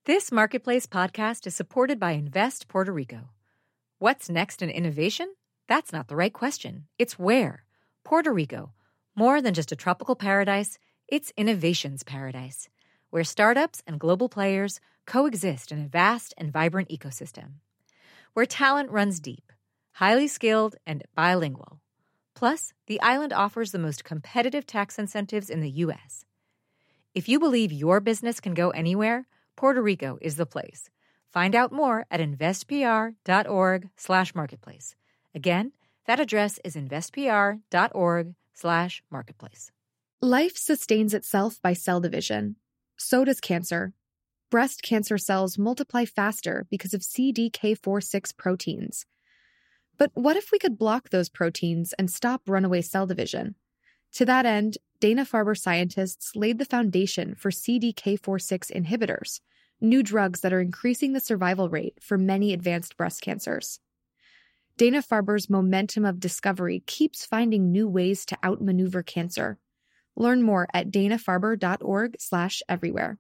This Marketplace podcast is supported by Invest Puerto Rico. What's next in innovation? That's not the right question. It's where. Puerto Rico. More than just a tropical paradise, it's innovation's paradise, where startups and global players coexist in a vast and vibrant ecosystem. Where talent runs deep, highly skilled, and bilingual. Plus, the island offers the most competitive tax incentives in the U.S. If you believe your business can go anywhere, Puerto Rico is the place. Find out more at investpr.org/marketplace. Again, that address is investpr.org/marketplace. Life sustains itself by cell division. So does cancer. Breast cancer cells multiply faster because of CDK4/6 proteins. But what if we could block those proteins and stop runaway cell division? To that end, Dana-Farber scientists laid the foundation for CDK4/6 inhibitors, new drugs that are increasing the survival rate for many advanced breast cancers. Dana-Farber's momentum of discovery keeps finding new ways to outmaneuver cancer. Learn more at danafarber.org/everywhere.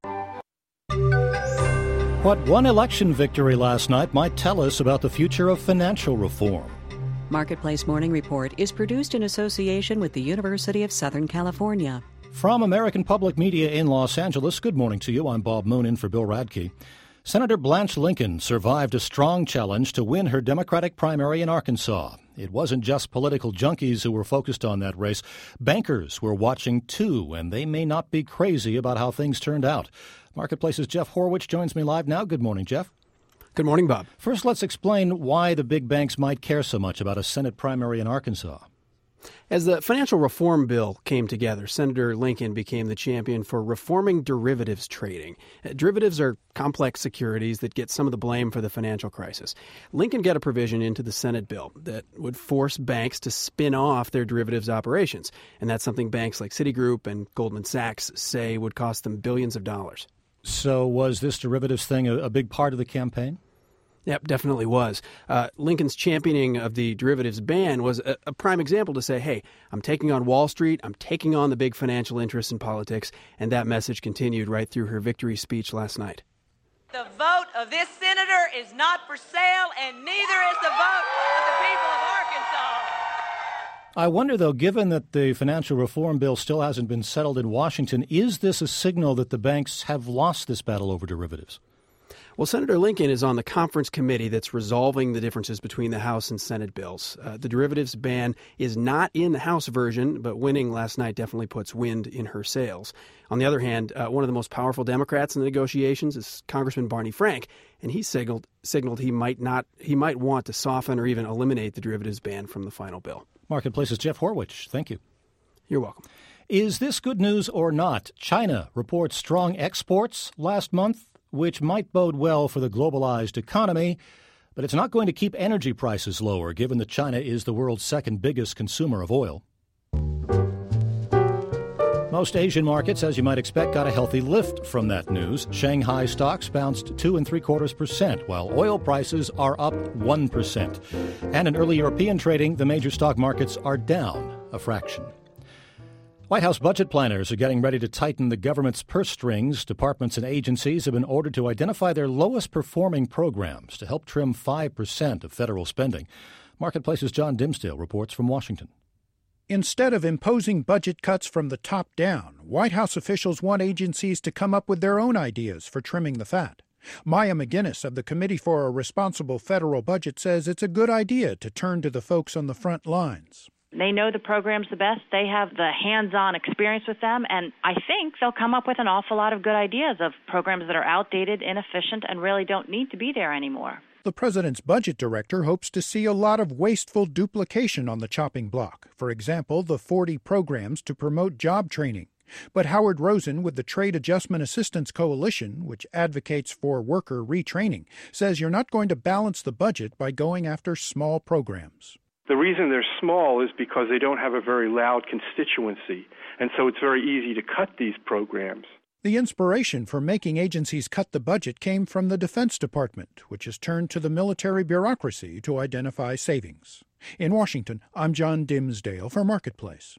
What one election victory last night might tell us about the future of financial reform. Marketplace Morning Report is produced in association with the University of Southern California. From American Public Media in Los Angeles, good morning to you. I'm Bob Moon in for Bill Radke. Senator Blanche Lincoln survived a strong challenge to win her Democratic primary in Arkansas. It wasn't just political junkies who were focused on that race. Bankers were watching too, and they may not be crazy about how things turned out. Marketplace's Jeff Horwich joins me live now. Good morning, Jeff. Good morning, Bob. First, let's explain why the big banks might care so much about a Senate primary in Arkansas. As the financial reform bill came together, Senator Lincoln became the champion for reforming derivatives trading. Derivatives are complex securities that get some of the blame for the financial crisis. Lincoln got a provision into the Senate bill that would force banks to spin off their derivatives operations. And that's something banks like Citigroup and Goldman Sachs say would cost them billions of dollars. So was this derivatives thing a big part of the campaign? Yep, definitely was. Lincoln's championing of the derivatives ban was a prime example to say, hey, I'm taking on Wall Street, I'm taking on the big financial interests in politics, and that message continued right through her victory speech last night. The vote of this senator is not for sale, and neither is the vote of the people of Arkansas. I wonder, though, given that the financial reform bill still hasn't been settled in Washington, is this a signal that the banks have lost this battle over derivatives? Well, Senator Lincoln is on the conference committee that's resolving the differences between the House and Senate bills. The derivatives ban is not in the House version, but winning last night definitely puts wind in her sails. On the other hand, one of the most powerful Democrats in the negotiations is Congressman Barney Frank, and he signaled he might want to soften or even eliminate the derivatives ban from the final bill. Marketplace's Jeff Horwich. Thank you. You're welcome. Is this good news or not? China reports strong exports last month, which might bode well for the globalized economy, but it's not going to keep energy prices lower, given that China is the world's second biggest consumer of oil. Most Asian markets, as you might expect, got a healthy lift from that news. Shanghai stocks bounced 2.75%, while oil prices are up 1%. And in early European trading, the major stock markets are down a fraction. White House budget planners are getting ready to tighten the government's purse strings. Departments and agencies have been ordered to identify their lowest performing programs to help trim 5% of federal spending. Marketplace's John Dimsdale reports from Washington. Instead of imposing budget cuts from the top down, White House officials want agencies to come up with their own ideas for trimming the fat. Maya McGinnis of the Committee for a Responsible Federal Budget says it's a good idea to turn to the folks on the front lines. They know the programs the best. They have the hands-on experience with them, and I think they'll come up with an awful lot of good ideas of programs that are outdated, inefficient, and really don't need to be there anymore. The president's budget director hopes to see a lot of wasteful duplication on the chopping block. For example, the 40 programs to promote job training. But Howard Rosen with the Trade Adjustment Assistance Coalition, which advocates for worker retraining, says you're not going to balance the budget by going after small programs. The reason they're small is because they don't have a very loud constituency, and so it's very easy to cut these programs. The inspiration for making agencies cut the budget came from the Defense Department, which has turned to the military bureaucracy to identify savings. In Washington, I'm John Dimsdale for Marketplace.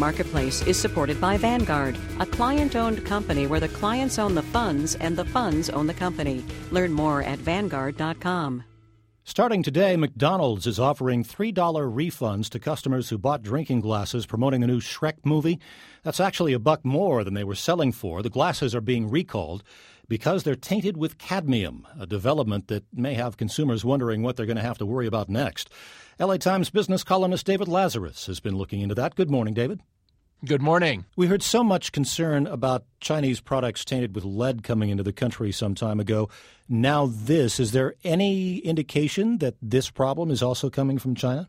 Marketplace is supported by Vanguard, a client-owned company where the clients own the funds and the funds own the company. Learn more at Vanguard.com. Starting today, McDonald's is offering $3 refunds to customers who bought drinking glasses promoting a new Shrek movie. That's actually $1 more than they were selling for. The glasses are being recalled because they're tainted with cadmium, a development that may have consumers wondering what they're going to have to worry about next. LA Times business columnist David Lazarus has been looking into that. Good morning, David. Good morning. We heard so much concern about Chinese products tainted with lead coming into the country some time ago. Now this, is there any indication that this problem is also coming from China?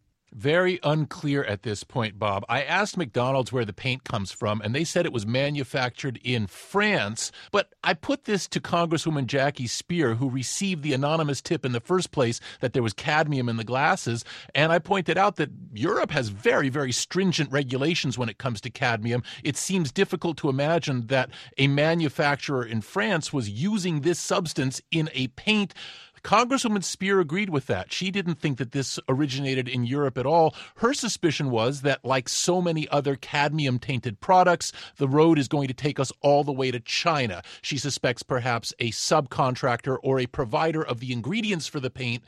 Very unclear at this point, Bob. I asked McDonald's where the paint comes from, and they said it was manufactured in France. But I put this to Congresswoman Jackie Speier, who received the anonymous tip in the first place that there was cadmium in the glasses. And I pointed out that Europe has very, very stringent regulations when it comes to cadmium. It seems difficult to imagine that a manufacturer in France was using this substance in a paint. Congresswoman Speier agreed with that. She didn't think that this originated in Europe at all. Her suspicion was that, like so many other cadmium-tainted products, the road is going to take us all the way to China. She suspects perhaps a subcontractor or a provider of the ingredients for the paint.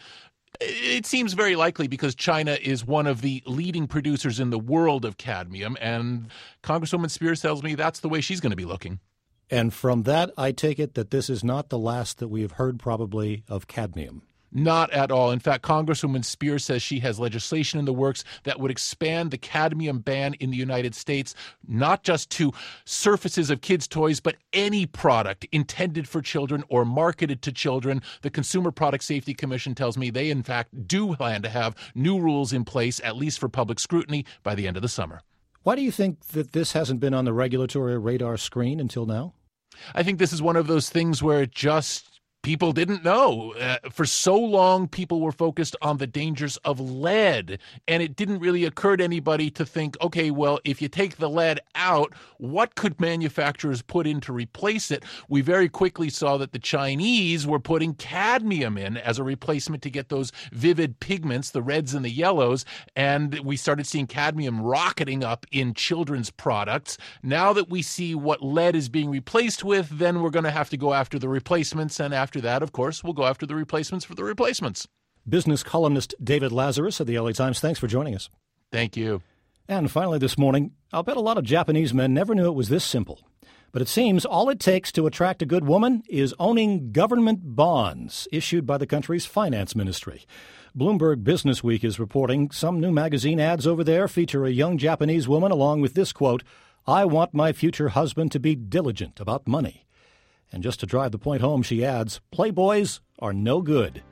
It seems very likely because China is one of the leading producers in the world of cadmium, and Congresswoman Speier tells me that's the way she's going to be looking. And from that, I take it that this is not the last that we have heard probably of cadmium. Not at all. In fact, Congresswoman Speier says she has legislation in the works that would expand the cadmium ban in the United States, not just to surfaces of kids' toys, but any product intended for children or marketed to children. The Consumer Product Safety Commission tells me they, in fact, do plan to have new rules in place, at least for public scrutiny, by the end of the summer. Why do you think that this hasn't been on the regulatory radar screen until now? I think this is one of those things where people didn't know. For so long, people were focused on the dangers of lead, and it didn't really occur to anybody to think, okay, well, if you take the lead out, what could manufacturers put in to replace it? We very quickly saw that the Chinese were putting cadmium in as a replacement to get those vivid pigments, the reds and the yellows, and we started seeing cadmium rocketing up in children's products. Now that we see what lead is being replaced with, then we're going to have to go after the replacements, and after that, of course, we'll go after the replacements for the replacements. Business columnist David Lazarus of the LA Times, thanks for joining us. Thank you. And finally this morning, I'll bet a lot of Japanese men never knew it was this simple. But it seems all it takes to attract a good woman is owning government bonds issued by the country's finance ministry. Bloomberg Business Week is reporting some new magazine ads over there feature a young Japanese woman along with this quote, "I want my future husband to be diligent about money." And just to drive the point home, she adds, "Playboys are no good."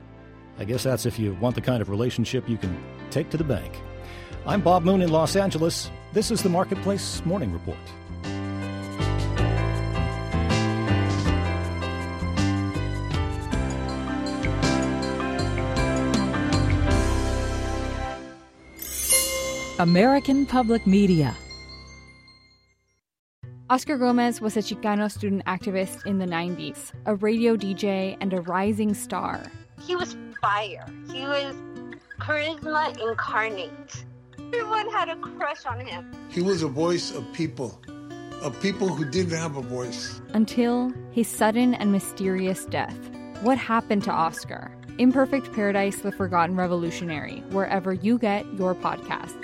I guess that's if you want the kind of relationship you can take to the bank. I'm Bob Moon in Los Angeles. This is the Marketplace Morning Report. American Public Media. Oscar Gomez was a Chicano student activist in the 90s, a radio DJ and a rising star. He was fire. He was charisma incarnate. Everyone had a crush on him. He was a voice of people who didn't have a voice. Until his sudden and mysterious death. What happened to Oscar? Imperfect Paradise, The Forgotten Revolutionary, wherever you get your podcasts.